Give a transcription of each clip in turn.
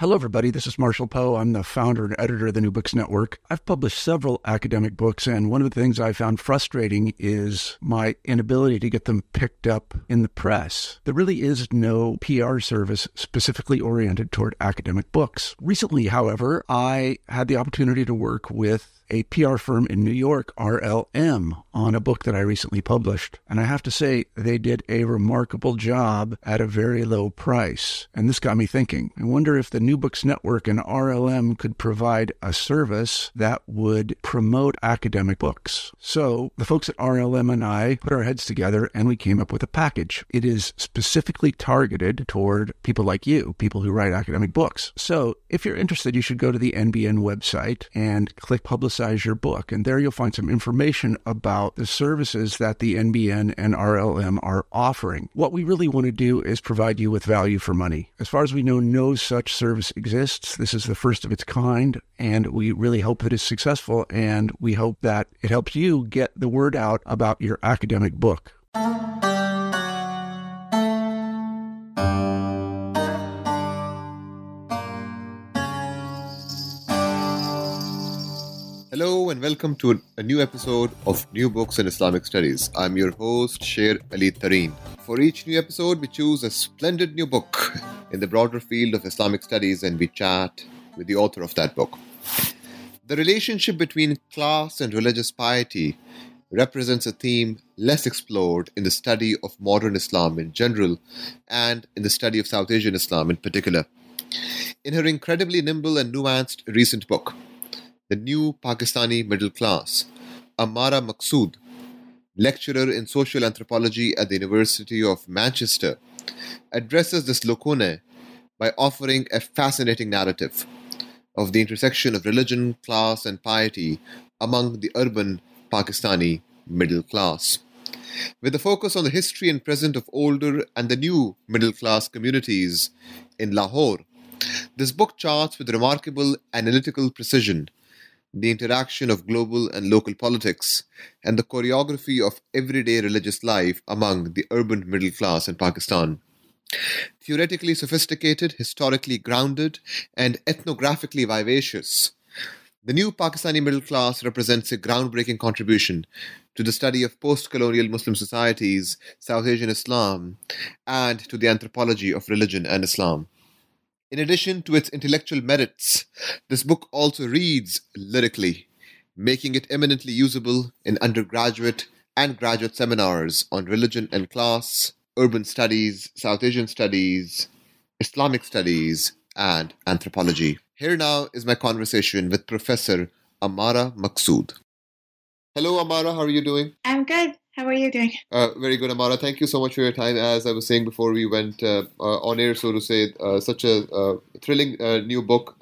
Hello, everybody. This is Marshall Poe. I'm the founder and editor of the New Books Network. I've published several academic books, and one of the things I found frustrating is my inability to get them picked up in the press. There really is no PR service specifically oriented toward academic books. Recently, however, I had the opportunity to work with a PR firm in New York, RLM, on a book that I recently published. And I have to say, they did a remarkable job at a very low price. And this got me thinking. I wonder if the New Books Network and RLM could provide a service that would promote academic books. So the folks at RLM and I put our heads together and we came up with a package. It is specifically targeted toward people like you, people who write academic books. So if you're interested, you should go to the NBN website and click Publicize Your Book. And there you'll find some information about the services that the NBN and RLM are offering. What we really want to do is provide you with value for money. As far as we know, no such service exists. This is the first of its kind, and we really hope that it's successful, and we hope that it helps you get the word out about your academic book. Hello and welcome to a new episode of New Books in Islamic Studies. I'm your host, Sher Ali Tareen. For each new episode, we choose a splendid new book in the broader field of Islamic studies and we chat with the author of that book. The relationship between class and religious piety represents a theme less explored in the study of modern Islam in general and in the study of South Asian Islam in particular. In her incredibly nimble and nuanced recent book, The New Pakistani Middle Class, Ammara Maqsood, lecturer in social anthropology at the University of Manchester, addresses this lacuna by offering a fascinating narrative of the intersection of religion, class, and piety among the urban Pakistani middle class. With a focus on the history and present of older and the new middle class communities in Lahore, this book charts with remarkable analytical precision the interaction of global and local politics, and the choreography of everyday religious life among the urban middle class in Pakistan. Theoretically sophisticated, historically grounded, and ethnographically vivacious, the new Pakistani middle class represents a groundbreaking contribution to the study of post-colonial Muslim societies, South Asian Islam, and to the anthropology of religion and Islam. In addition to its intellectual merits, this book also reads lyrically, making it eminently usable in undergraduate and graduate seminars on religion and class, urban studies, South Asian studies, Islamic studies, and anthropology. Here now is my conversation with Professor Ammara Maqsood. Hello, Ammara. How are you doing? I'm good. How are you doing? Very good, Ammara. Thank you so much for your time. As I was saying before we went on air, so to say, such a thrilling new book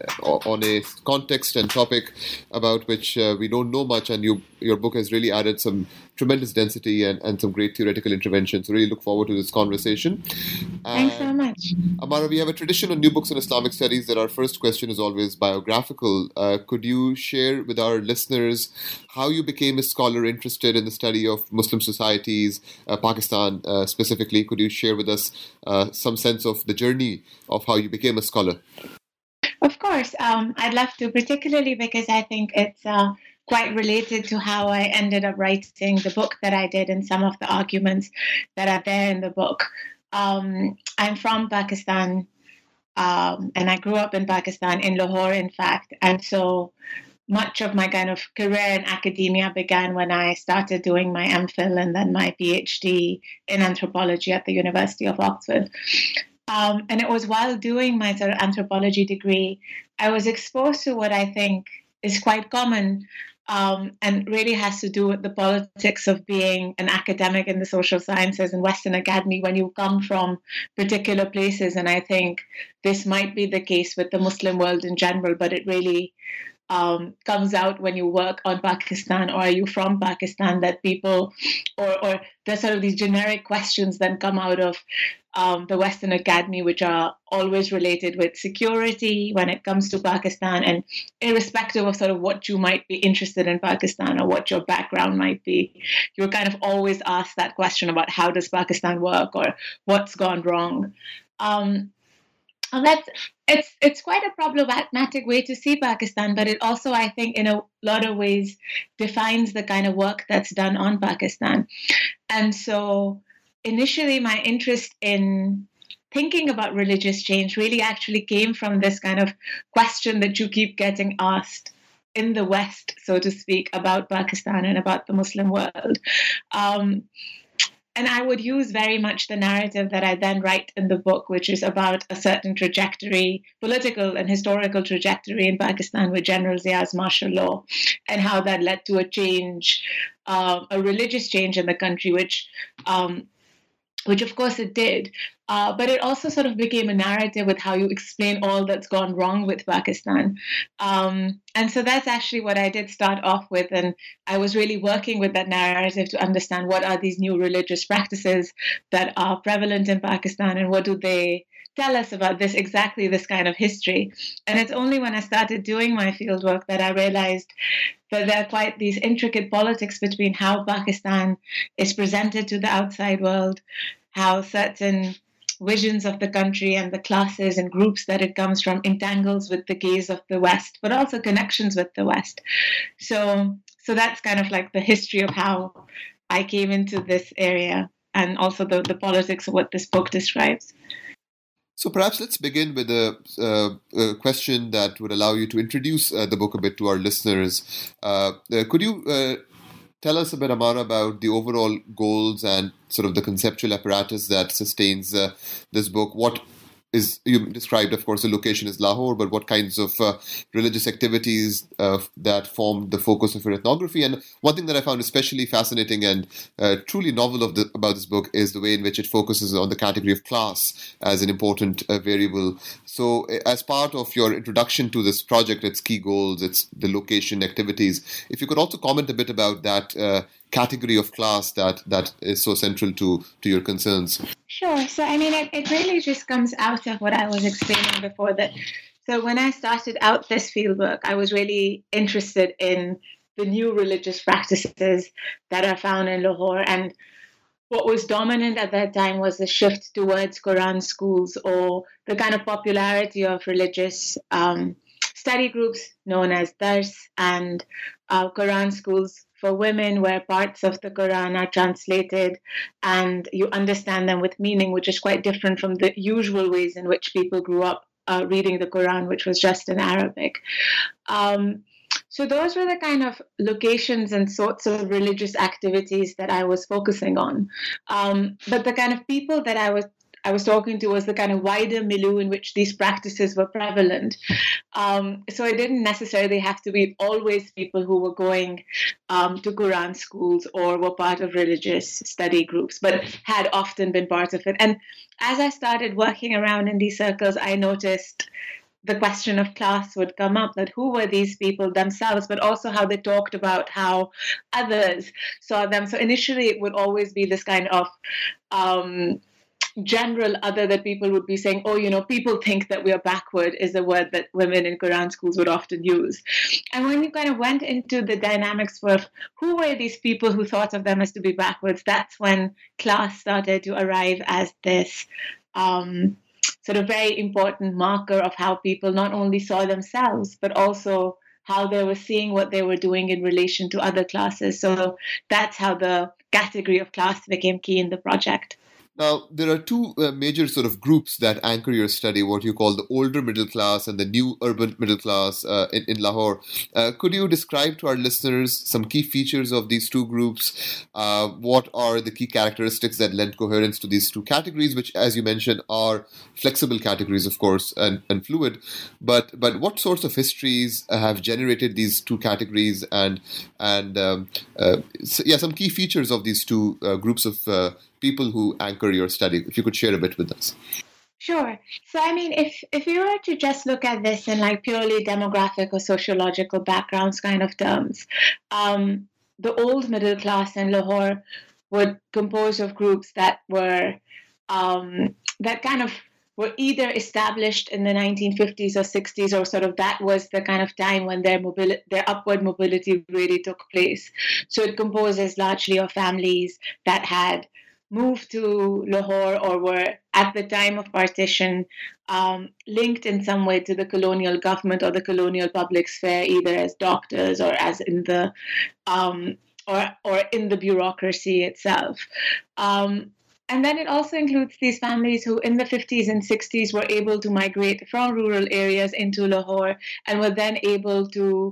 on a context and topic about which we don't know much, and your book has really added some tremendous density and some great theoretical interventions. So really look forward to this conversation. Thanks so much. Ammara, we have a tradition on New Books in Islamic Studies that our first question is always biographical. Could you share with our listeners how you became a scholar interested in the study of Muslim societies, Pakistan specifically? Could you share with us some sense of the journey of how you became a scholar? Of course. I'd love to, particularly because I think it's quite related to how I ended up writing the book that I did and some of the arguments that are there in the book. I'm from Pakistan, and I grew up in Pakistan, in Lahore, in fact. And so much of my kind of career in academia began when I started doing my MPhil and then my PhD in anthropology at the University of Oxford. And it was while doing my sort of anthropology degree, I was exposed to what I think is quite common and really has to do with the politics of being an academic in the social sciences and Western academy when you come from particular places. And I think this might be the case with the Muslim world in general, but it really comes out when you work on Pakistan, or are you from Pakistan, that people, or there's sort of these generic questions that come out of the Western academy, which are always related with security when it comes to Pakistan, and irrespective of sort of what you might be interested in Pakistan or what your background might be, you're kind of always asked that question about how does Pakistan work or what's gone wrong. Well, it's quite a problematic way to see Pakistan, but it also, I think, in a lot of ways, defines the kind of work that's done on Pakistan. And so, initially, my interest in thinking about religious change really actually came from this kind of question that you keep getting asked in the West, so to speak, about Pakistan and about the Muslim world. Um, and I would use very much the narrative that I then write in the book, which is about a certain trajectory, political and historical trajectory in Pakistan with General Zia's martial law, and how that led to a change, a religious change in the country, which of course it did. But it also sort of became a narrative with how you explain all that's gone wrong with Pakistan. And so that's actually what I did start off with. And I was really working with that narrative to understand what are these new religious practices that are prevalent in Pakistan and what do they tell us about exactly this kind of history. And it's only when I started doing my fieldwork that I realized that there are quite these intricate politics between how Pakistan is presented to the outside world, how certain visions of the country and the classes and groups that it comes from entangles with the gaze of the West, but also connections with the West. So that's kind of like the history of how I came into this area, and also the politics of what this book describes. So perhaps let's begin with a question that would allow you to introduce the book a bit to our listeners. Could you tell us a bit, Amara, about the overall goals and sort of the conceptual apparatus that sustains this book? What is, you described, of course, the location is Lahore, but what kinds of religious activities that formed the focus of your ethnography? And one thing that I found especially fascinating and truly novel about this book is the way in which it focuses on the category of class as an important variable. So as part of your introduction to this project, its key goals, its the location, activities, if you could also comment a bit about that category of class that is so central to your concerns. Sure. So, I mean, it really just comes out of what I was explaining before that. So when I started out this fieldwork, I was really interested in the new religious practices that are found in Lahore. And what was dominant at that time was the shift towards Quran schools, or the kind of popularity of religious study groups known as Dars, and Quran schools for women, where parts of the Quran are translated and you understand them with meaning, which is quite different from the usual ways in which people grew up reading the Quran, which was just in Arabic. So those were the kind of locations and sorts of religious activities that I was focusing on. But the kind of people that I was talking to was the kind of wider milieu in which these practices were prevalent. So it didn't necessarily have to be always people who were going to Quran schools or were part of religious study groups, but had often been part of it. And as I started working around in these circles, I noticed the question of class would come up, that who were these people themselves, but also how they talked about how others saw them. So initially it would always be this kind of general other that people would be saying, oh, you know, people think that we are backward, is a word that women in Quran schools would often use. And when you kind of went into the dynamics of who were these people who thought of them as to be backwards, that's when class started to arrive as this sort of very important marker of how people not only saw themselves, but also how they were seeing what they were doing in relation to other classes. So that's how the category of class became key in the project. Now, there are two major sort of groups that anchor your study, what you call the older middle class and the new urban middle class in Lahore. Could you describe to our listeners some key features of these two groups? What are the key characteristics that lend coherence to these two categories, which, as you mentioned, are flexible categories, of course, and fluid. But what sorts of histories have generated these two categories and some key features of these two groups of people who anchor your study, if you could share a bit with us. Sure. So, I mean, if you were to just look at this in like purely demographic or sociological backgrounds kind of terms, the old middle class in Lahore would compose of groups that were that kind of were either established in the 1950s or 60s, or sort of that was the kind of time when their upward mobility really took place. So it composes largely of families that had moved to Lahore or were at the time of partition linked in some way to the colonial government or the colonial public sphere, either as doctors or as in the or in the bureaucracy itself. And then it also includes these families who, in the 50s and 60s, were able to migrate from rural areas into Lahore and were then able to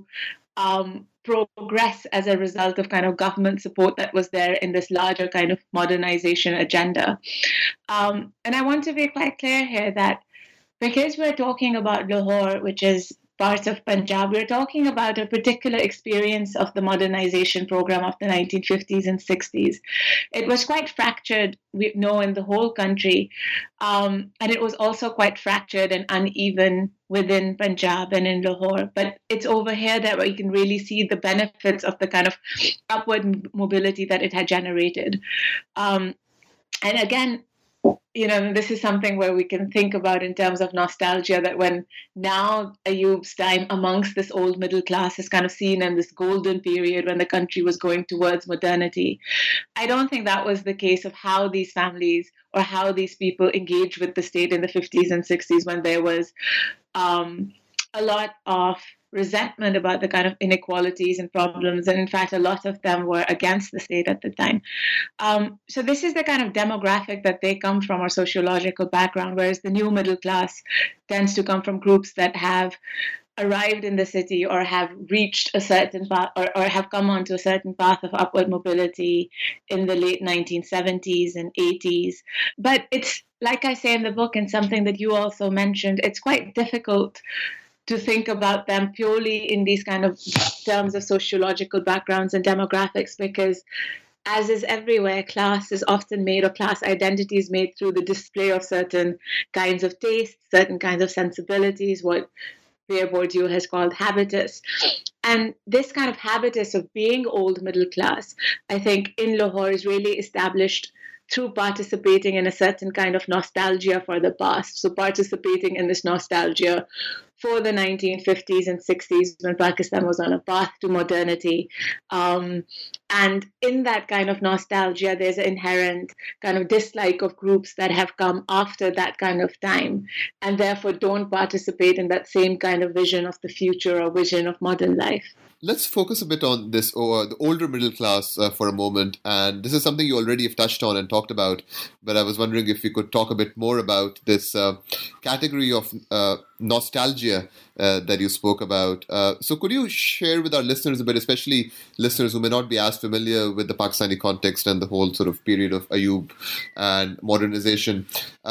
progress as a result of kind of government support that was there in this larger kind of modernization agenda. And I want to be quite clear here that because we're talking about Lahore, which is part of Punjab, we're talking about a particular experience of the modernization program of the 1950s and 60s. It was quite fractured, we know, in the whole country. And it was also quite fractured and uneven within Punjab and in Lahore. But it's over here that we can really see the benefits of the kind of upward mobility that it had generated. And again, this is something where we can think about in terms of nostalgia, that when now Ayub's time amongst this old middle class is kind of seen in this golden period when the country was going towards modernity, I don't think that was the case of how these families or how these people engaged with the state in the 50s and 60s, when there was a lot of resentment about the kind of inequalities and problems. And in fact, a lot of them were against the state at the time. So this is the kind of demographic that they come from, or sociological background, whereas the new middle class tends to come from groups that have arrived in the city or have reached a certain path or have come onto a certain path of upward mobility in the late 1970s and 80s. But it's, like I say in the book, and something that you also mentioned, it's quite difficult to think about them purely in these kind of terms of sociological backgrounds and demographics, because as is everywhere, class is often made, or class identity is made through the display of certain kinds of tastes, certain kinds of sensibilities, what Pierre Bourdieu has called habitus. And this kind of habitus of being old middle class, I think in Lahore is really established through participating in a certain kind of nostalgia for the past. So participating in this nostalgia for the 1950s and 60s when Pakistan was on a path to modernity. And in that kind of nostalgia, there's an inherent kind of dislike of groups that have come after that kind of time and therefore don't participate in that same kind of vision of the future or vision of modern life. Let's focus a bit on this, the older middle class for a moment. And this is something you already have touched on and talked about, but I was wondering if you could talk a bit more about this category of nostalgia that you spoke about. So could you share with our listeners a bit, especially listeners who may not be as familiar with the Pakistani context and the whole sort of period of Ayub and modernization?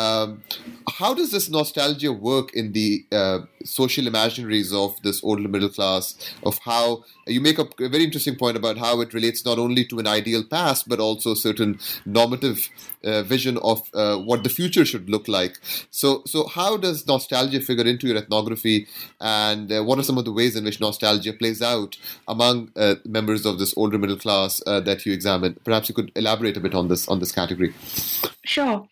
How does this nostalgia work in the social imaginaries of this older middle class, of how you make a very interesting point about how it relates not only to an ideal past, but also a certain normative vision of what the future should look like. So how does nostalgia figure into your ethnography, and what are some of the ways in which nostalgia plays out among members of this older middle class that you examine? Perhaps you could elaborate a bit on this category. Sure.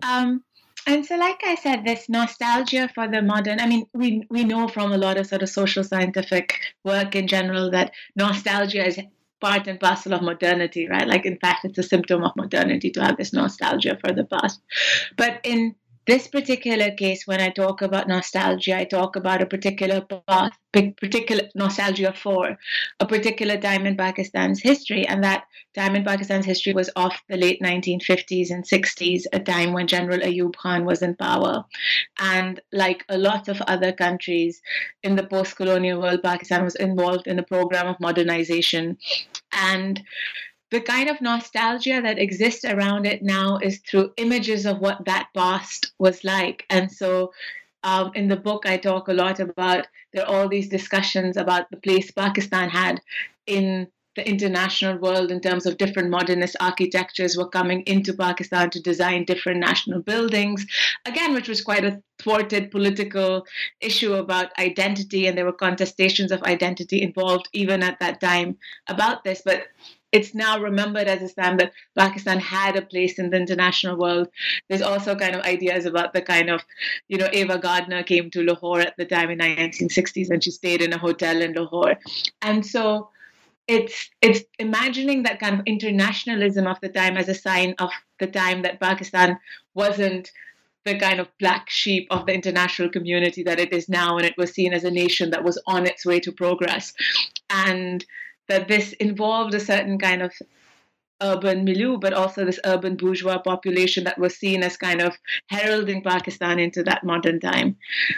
And so, like I said, this nostalgia for the modern, I mean, we know from a lot of sort of social scientific work in general that nostalgia is part and parcel of modernity, right? Like, in fact, it's a symptom of modernity to have this nostalgia for the past. But in this particular case, when I talk about nostalgia, I talk about a particular path, particular nostalgia for a particular time in Pakistan's history. And that time in Pakistan's history was of the late 1950s and 60s, a time when General Ayub Khan was in power. And like a lot of other countries in the post-colonial world, Pakistan was involved in a program of modernization. And the kind of nostalgia that exists around it now is through images of what that past was like. And so in the book, I talk a lot about, there are all these discussions about the place Pakistan had in the international world in terms of different modernist architectures were coming into Pakistan to design different national buildings, again, which was quite a thwarted political issue about identity. And there were contestations of identity involved even at that time about this. But it's now remembered as a time that Pakistan had a place in the international world. There's also kind of ideas about the kind of, Ava Gardner came to Lahore at the time in the 1960s and she stayed in a hotel in Lahore. And so it's imagining that kind of internationalism of the time as a sign of the time that Pakistan wasn't the kind of black sheep of the international community that it is now, and it was seen as a nation that was on its way to progress, and that this involved a certain kind of urban milieu, but also this urban bourgeois population that was seen as kind of heralding Pakistan into that modern time.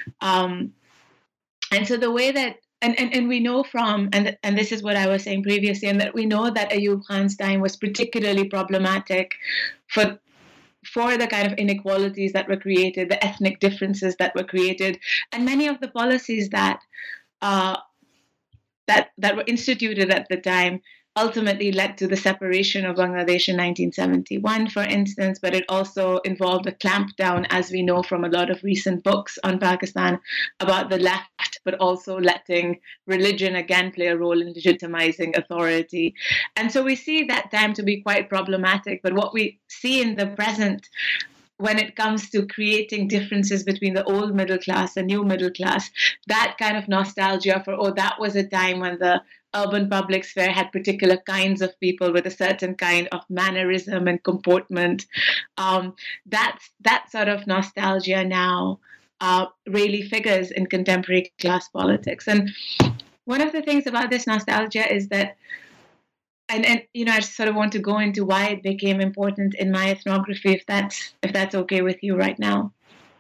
And so the way that and we know from, and this is what I was saying previously, and that we know that Ayub Khan's time was particularly problematic for the kind of inequalities that were created, the ethnic differences that were created, and many of the policies that were instituted at the time ultimately led to the separation of Bangladesh in 1971, for instance, but it also involved a clampdown, as we know from a lot of recent books on Pakistan, about the left, but also letting religion again play a role in legitimizing authority. And so we see that time to be quite problematic, but what we see in the present when it comes to creating differences between the old middle class and new middle class, that kind of nostalgia for, that was a time when the urban public sphere had particular kinds of people with a certain kind of mannerism and comportment. That sort of nostalgia now really figures in contemporary class politics. And one of the things about this nostalgia is that, and I sort of want to go into why it became important in my ethnography, if that's okay with you right now.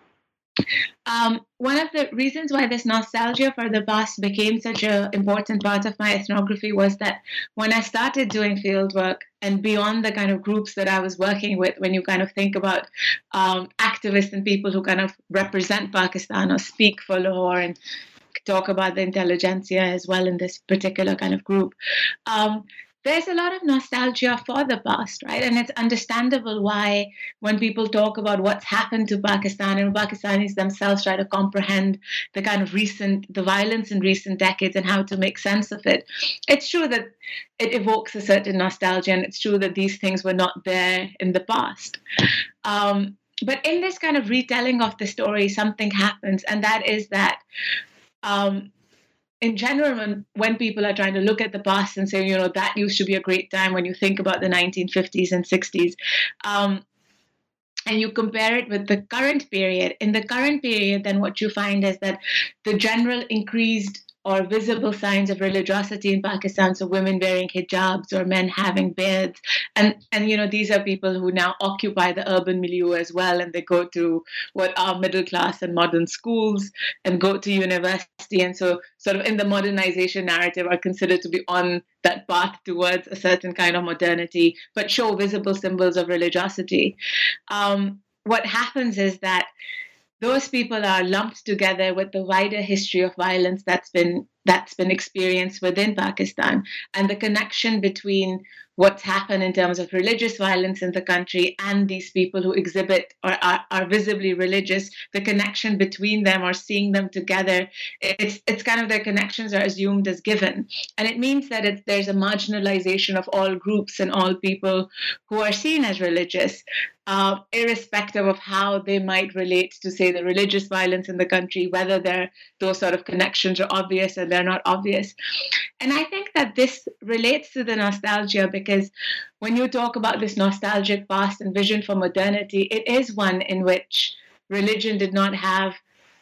One of the reasons why this nostalgia for the past became such an important part of my ethnography was that when I started doing field work, and beyond the kind of groups that I was working with, when you kind of think about activists and people who kind of represent Pakistan or speak for Lahore and talk about the intelligentsia as well in this particular kind of group, there's a lot of nostalgia for the past, right? And it's understandable why when people talk about what's happened to Pakistan and Pakistanis themselves try to comprehend the kind of the violence in recent decades and how to make sense of it, it's true that it evokes a certain nostalgia, and it's true that these things were not there in the past. But in this kind of retelling of the story, something happens, and that is that in general, when people are trying to look at the past and say, that used to be a great time when you think about the 1950s and 60s, and you compare it with the current period, in the current period, then what you find is that the general increased or visible signs of religiosity in Pakistan, so women wearing hijabs or men having beards, and these are people who now occupy the urban milieu as well, and they go to what are middle class and modern schools and go to university, and so sort of in the modernization narrative are considered to be on that path towards a certain kind of modernity, but show visible symbols of religiosity. What happens is that those people are lumped together with the wider history of violence that's been experienced within Pakistan, and the connection between what's happened in terms of religious violence in the country and these people who exhibit or are visibly religious, the connection between them or seeing them together, it's kind of their connections are assumed as given. And it means that there's a marginalization of all groups and all people who are seen as religious, irrespective of how they might relate to, say, the religious violence in the country, whether those sort of connections are obvious or they're not obvious. And I think that this relates to the nostalgia, because when you talk about this nostalgic past and vision for modernity, it is one in which religion did not have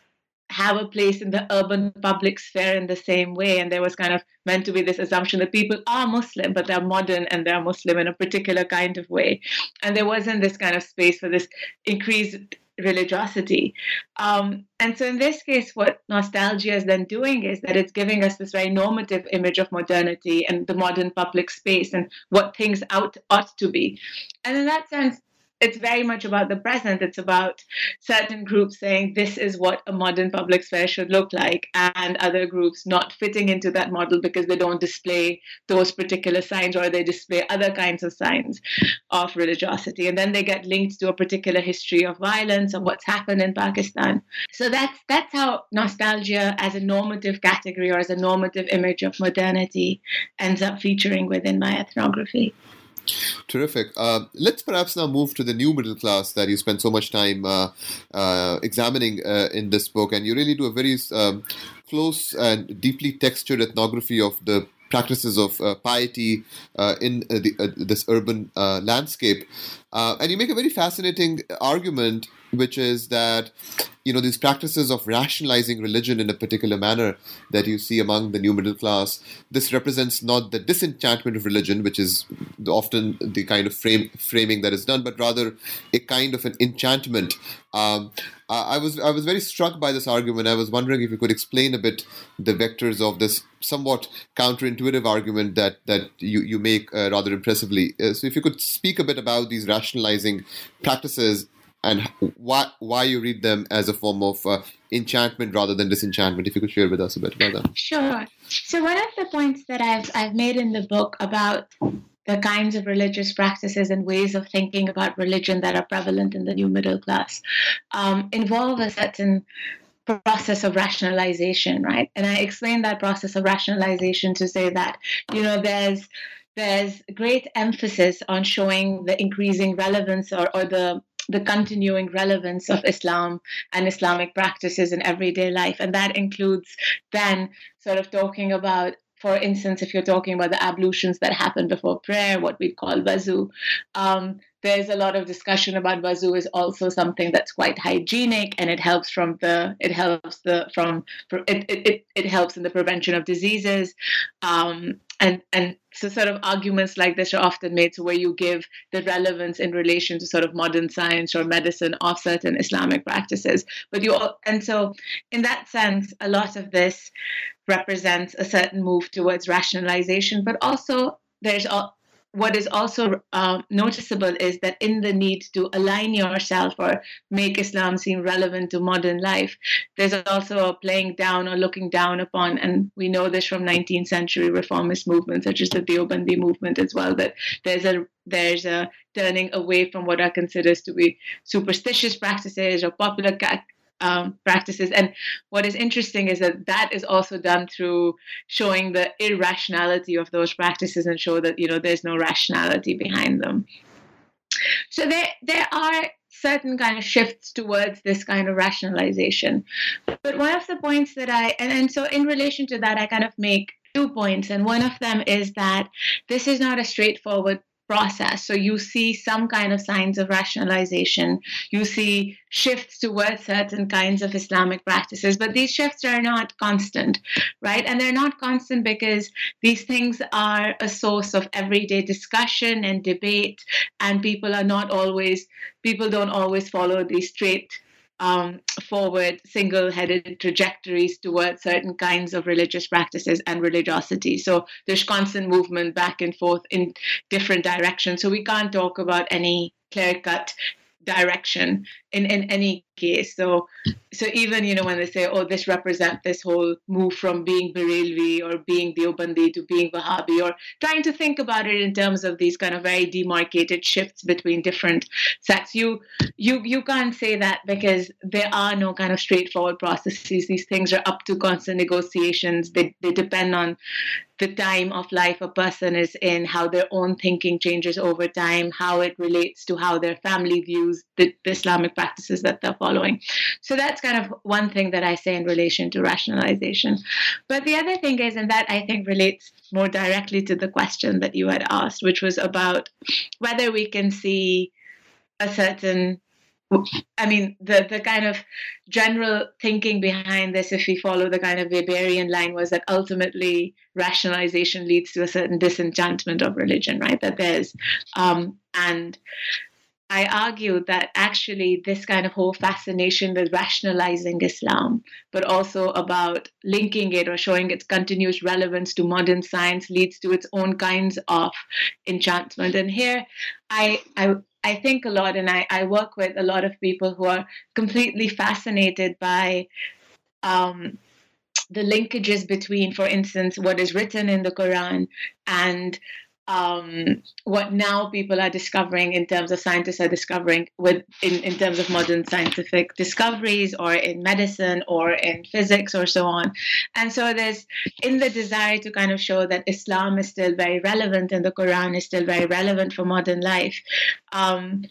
a place in the urban public sphere in the same way. And there was kind of meant to be this assumption that people are Muslim, but they're modern and they're Muslim in a particular kind of way. And there wasn't this kind of space for this increased religiosity. And so in this case, what nostalgia is then doing is that it's giving us this very normative image of modernity and the modern public space and what things ought to be. And in that sense, it's very much about the present. It's about certain groups saying this is what a modern public sphere should look like, and other groups not fitting into that model because they don't display those particular signs, or they display other kinds of signs of religiosity. And then they get linked to a particular history of violence or what's happened in Pakistan. So that's how nostalgia as a normative category or as a normative image of modernity ends up featuring within my ethnography. Terrific. Let's perhaps now move to the new middle class that you spend so much time examining in this book. And you really do a very close and deeply textured ethnography of the practices of piety in this urban landscape. And you make a very fascinating argument, which is that, these practices of rationalizing religion in a particular manner that you see among the new middle class, this represents not the disenchantment of religion, which is often the kind of framing that is done, but rather a kind of an enchantment. I was very struck by this argument. I was wondering if you could explain a bit the vectors of this somewhat counterintuitive argument that you make rather impressively. So if you could speak a bit about these rationalizing practices and why you read them as a form of enchantment rather than disenchantment. If you could share with us a bit about that. Sure. So one of the points that I've made in the book about the kinds of religious practices and ways of thinking about religion that are prevalent in the new middle class involve a certain process of rationalization, right? And I explain that process of rationalization to say that, there's great emphasis on showing the increasing relevance or the continuing relevance of Islam and Islamic practices in everyday life. And that includes then sort of talking about, for instance, if you're talking about the ablutions that happen before prayer, what we call wuzu, there's a lot of discussion about wuzu is also something that's quite hygienic, and it helps in the prevention of diseases, and so sort of arguments like this are often made to where you give the relevance in relation to sort of modern science or medicine of certain Islamic practices. And so in that sense, a lot of this represents a certain move towards rationalization, but also what is also noticeable is that in the need to align yourself or make Islam seem relevant to modern life, there's also a playing down or looking down upon, and we know this from 19th century reformist movements such as the Deobandi movement as well, that there's a turning away from what are considered to be superstitious practices or popular practices. And what is interesting is that is also done through showing the irrationality of those practices and show that, there's no rationality behind them. So there are certain kind of shifts towards this kind of rationalization. But one of the points that and so in relation to that, I kind of make 2 points. And one of them is that this is not a straightforward process. So you see some kind of signs of rationalization. You see shifts towards certain kinds of Islamic practices, but these shifts are not constant, right? And they're not constant because these things are a source of everyday discussion and debate, and people don't always follow these straight forward single-headed trajectories towards certain kinds of religious practices and religiosity. So there's constant movement back and forth in different directions. So we can't talk about any clear-cut direction in any case. So even, when they say, oh, this represents this whole move from being Barelvi or being Deobandi to being Wahhabi, or trying to think about it in terms of these kind of very demarcated shifts between different sects, you can't say that because there are no kind of straightforward processes. These things are up to constant negotiations. They depend on the time of life a person is in, how their own thinking changes over time, how it relates to how their family views the Islamic practices that they're following. So that's kind of one thing that I say in relation to rationalization. But the other thing is, and that I think relates more directly to the question that you had asked, which was about whether we can see a certain, the kind of general thinking behind this, if we follow the kind of Weberian line, was that ultimately rationalization leads to a certain disenchantment of religion, right? That there's, and I argue that actually this kind of whole fascination with rationalizing Islam, but also about linking it or showing its continuous relevance to modern science, leads to its own kinds of enchantment. And here I think a lot, and I work with a lot of people who are completely fascinated by the linkages between, for instance, what is written in the Quran and what now people are discovering in terms of scientists are discovering in terms of modern scientific discoveries, or in medicine or in physics or so on. And so there's, in the desire to kind of show that Islam is still very relevant and the Quran is still very relevant for modern life,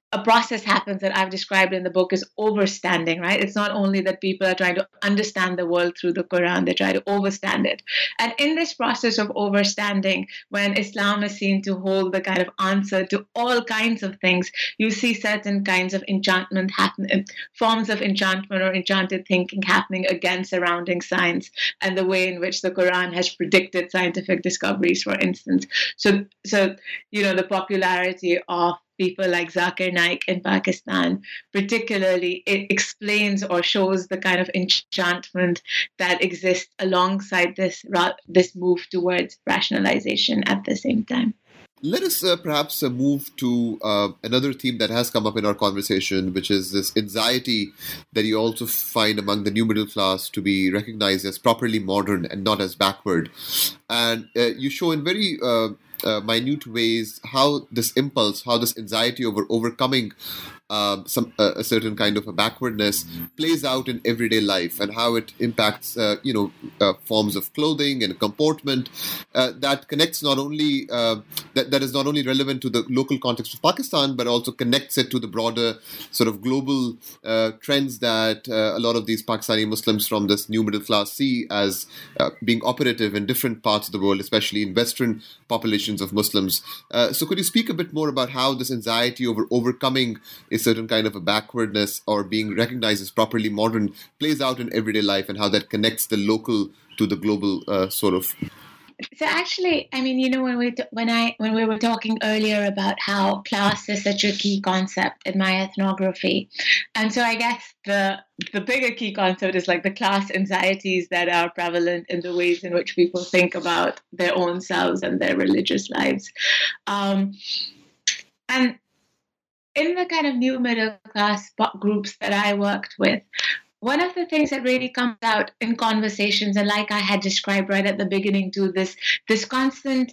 a process happens that I've described in the book is overstanding, right? It's not only that people are trying to understand the world through the Quran, they try to overstand it. And in this process of overstanding, when Islam is seen to hold the kind of answer to all kinds of things, you see certain kinds of enchantment happening, forms of enchantment or enchanted thinking happening again surrounding science and the way in which the Quran has predicted scientific discoveries, for instance. So the popularity of people like Zakir Naik in Pakistan, particularly, it explains or shows the kind of enchantment that exists alongside this move towards rationalization at the same time. Let us perhaps move to another theme that has come up in our conversation, which is this anxiety that you also find among the new middle class to be recognized as properly modern and not as backward. And you show in very minute ways how this impulse, how this anxiety over overcoming a certain kind of a backwardness plays out in everyday life, and how it impacts forms of clothing and comportment that connects not only that is not only relevant to the local context of Pakistan, but also connects it to the broader sort of global trends that a lot of these Pakistani Muslims from this new middle class see as being operative in different parts of the world, especially in Western populations of Muslims. So could you speak a bit more about how this anxiety over overcoming a certain kind of a backwardness or being recognized as properly modern plays out in everyday life, and how that connects the local to the global sort of? So actually, I mean, when we were talking earlier about how class is such a key concept in my ethnography, and so I guess the bigger key concept is like the class anxieties that are prevalent in the ways in which people think about their own selves and their religious lives, and in the kind of new middle class groups that I worked with, one of the things that really comes out in conversations, and like I had described right at the beginning too, this constant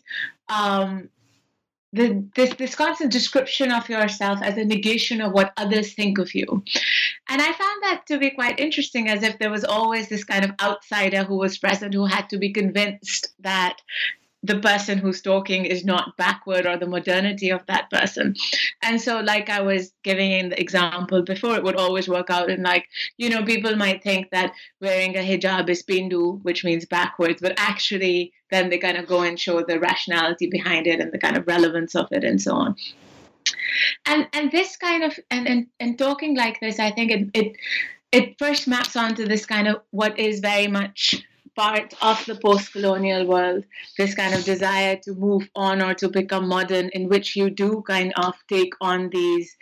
this constant description of yourself as a negation of what others think of you. And I found that to be quite interesting, as if there was always this kind of outsider who was present, who had to be convinced that the person who's talking is not backward, or the modernity of that person. And so, like I was giving in the example before, it would always work out in people might think that wearing a hijab is Pindu, which means backwards, but actually then they kind of go and show the rationality behind it and the kind of relevance of it and so on. And this kind of, and talking like this, I think it first maps onto this kind of what is very much part of the post-colonial world, this kind of desire to move on or to become modern, in which you do kind of take on these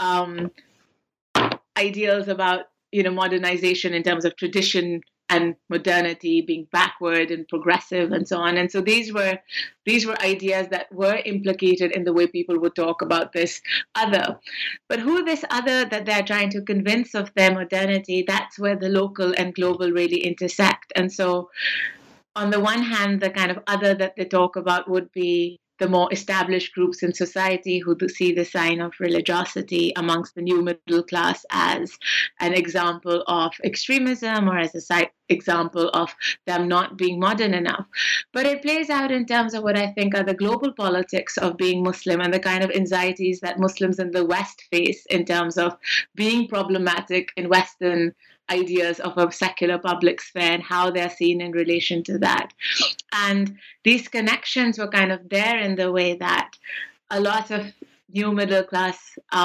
ideals about modernization in terms of tradition and modernity, being backward and progressive and so on. And so these were ideas that were implicated in the way people would talk about this other. But who this other that they're trying to convince of their modernity, that's where the local and global really intersect. And so on the one hand, the kind of other that they talk about would be the more established groups in society who see the sign of religiosity amongst the new middle class as an example of extremism, or as a example of them not being modern enough. But it plays out in terms of what I think are the global politics of being Muslim, and the kind of anxieties that Muslims in the West face in terms of being problematic in Western ideas of a secular public sphere and how they're seen in relation to that. And these connections were kind of there in the way that a lot of new middle class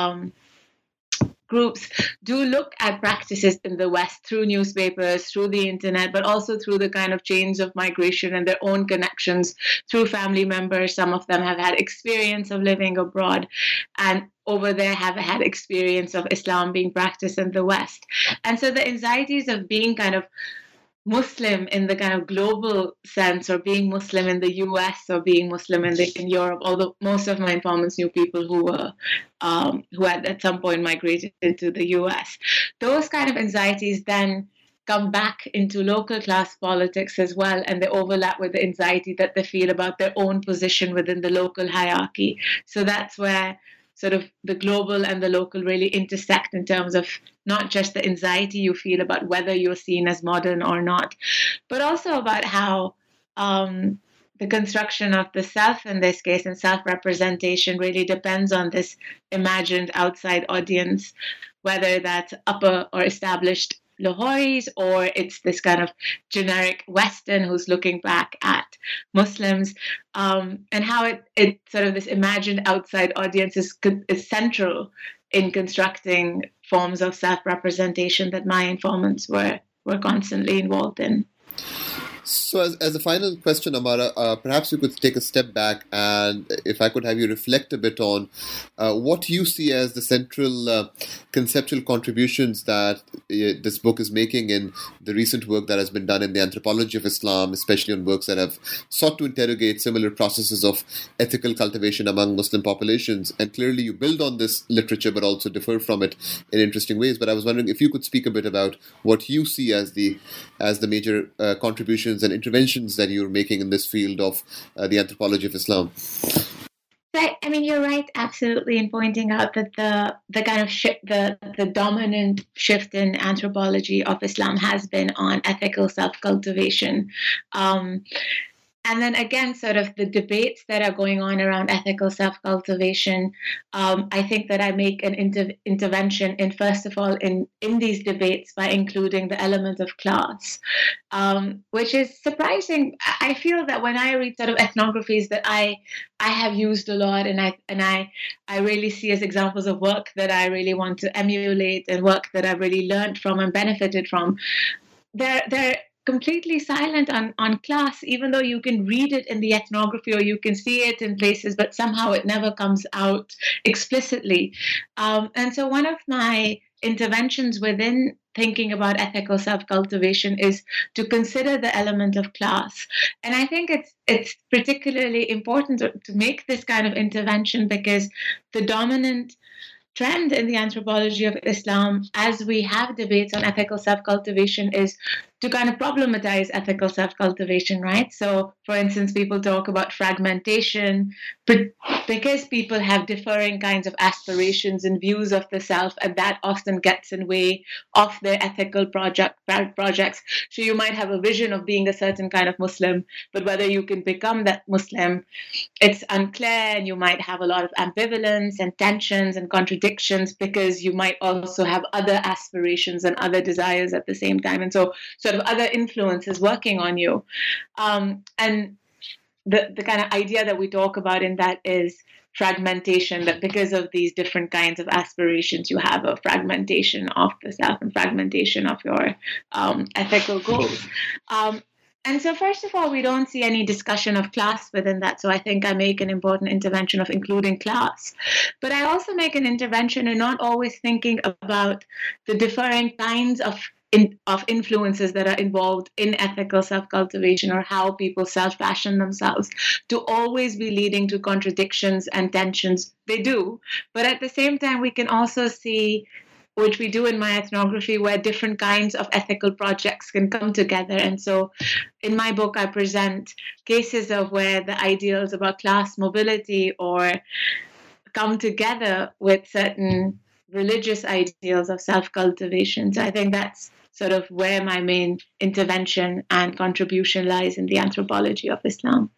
groups do look at practices in the West through newspapers, through the internet, but also through the kind of chains of migration and their own connections through family members. Some of them have had experience of living abroad, and over there have had experience of Islam being practiced in the West. And so the anxieties of being kind of Muslim in the kind of global sense, or being Muslim in the US, or being Muslim in Europe, although most of my informants knew people who had at some point migrated into the US. Those kind of anxieties then come back into local class politics as well, and they overlap with the anxiety that they feel about their own position within the local hierarchy. So that's where sort of the global and the local really intersect in terms of not just the anxiety you feel about whether you're seen as modern or not, but also about how the construction of the self in this case and self-representation really depends on this imagined outside audience, whether that's upper or established Lahoris, or it's this kind of generic Western who's looking back at Muslims, and how it sort of this imagined outside audience is central in constructing forms of self-representation that my informants were constantly involved in. So as a final question, Amara, perhaps you could take a step back, and if I could have you reflect a bit on what you see as the central conceptual contributions that this book is making in the recent work that has been done in the anthropology of Islam, especially on works that have sought to interrogate similar processes of ethical cultivation among Muslim populations. And clearly you build on this literature but also differ from it in interesting ways. But I was wondering if you could speak a bit about what you see as the major contributions and interventions that you're making in this field of the anthropology of Islam. I mean, you're right, absolutely, in pointing out that the kind of the dominant shift in anthropology of Islam has been on ethical self-cultivation. And then again, sort of the debates that are going on around ethical self-cultivation, I think that I make an intervention in, first of all, in these debates by including the element of class, which is surprising. I feel that when I read sort of ethnographies that I have used a lot, and I really see as examples of work that I really want to emulate and work that I've really learned from and benefited from, they're completely silent on class, even though you can read it in the ethnography or you can see it in places, but somehow it never comes out explicitly. And so one of my interventions within thinking about ethical self-cultivation is to consider the element of class. And I think it's particularly important to make this kind of intervention because the dominant trend in the anthropology of Islam, as we have debates on ethical self-cultivation, is to kind of problematize ethical self-cultivation, right? So, for instance, people talk about fragmentation because people have differing kinds of aspirations and views of the self, and that often gets in way of their ethical projects. So you might have a vision of being a certain kind of Muslim, but whether you can become that Muslim, it's unclear, and you might have a lot of ambivalence and tensions and contradictions because you might also have other aspirations and other desires at the same time. And so sort of other influences working on you. And the kind of idea that we talk about in that is fragmentation, that because of these different kinds of aspirations, you have a fragmentation of the self and fragmentation of your ethical goals. And so first of all, we don't see any discussion of class within that. So I think I make an important intervention of including class. But I also make an intervention in not always thinking about the differing kinds of influences that are involved in ethical self-cultivation or how people self-fashion themselves to always be leading to contradictions and tensions. They do. But at the same time, we can also see, which we do in my ethnography, where different kinds of ethical projects can come together. And so in my book, I present cases of where the ideals about class mobility or come together with certain religious ideals of self-cultivation. So I think that's sort of where my main intervention and contribution lies in the anthropology of Islam.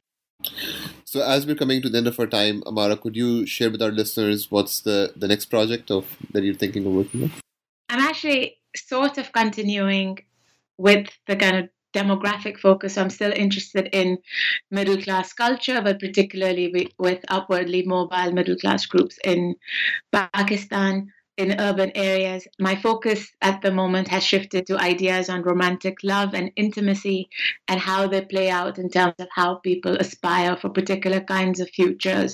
So as we're coming to the end of our time, Amara, could you share with our listeners what's the next project that you're thinking of working on? I'm actually sort of continuing with the kind of demographic focus. I'm still interested in middle-class culture, but particularly with upwardly mobile middle-class groups in Pakistan, in urban areas. My focus at the moment has shifted to ideas on romantic love and intimacy and how they play out in terms of how people aspire for particular kinds of futures.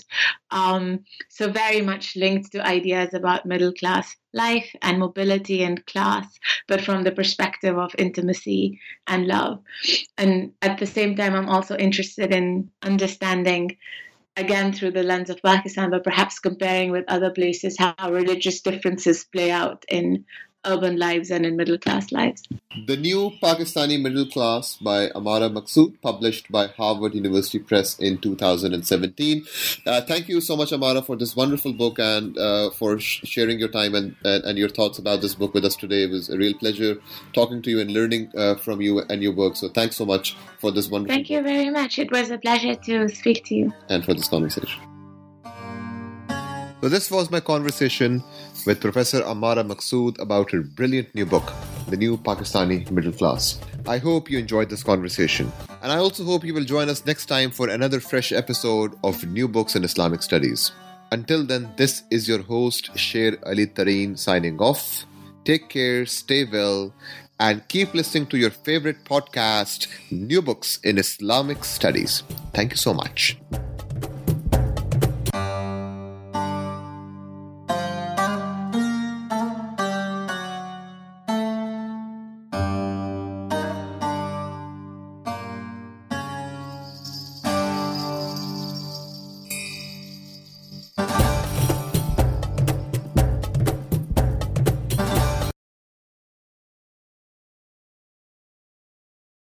So very much linked to ideas about middle-class life and mobility and class, but from the perspective of intimacy and love. And at the same time, I'm also interested in understanding, again, through the lens of Pakistan, but perhaps comparing with other places, how religious differences play out in urban lives and in middle class lives. The New Pakistani Middle Class by Amara Maqsood, published by Harvard University Press in 2017. Thank you so much, Amara, for this wonderful book and for sharing your time and your thoughts about this book with us today. It was a real pleasure talking to you and learning from you and your work. So thanks so much for this wonderful Thank you very much. It was a pleasure to speak to you. And for this conversation. So this was my conversation with Professor Amara Maqsood about her brilliant new book, The New Pakistani Middle Class. I hope you enjoyed this conversation. And I also hope you will join us next time for another fresh episode of New Books in Islamic Studies. Until then, this is your host, Sher Ali Tareen, signing off. Take care, stay well, and keep listening to your favorite podcast, New Books in Islamic Studies. Thank you so much.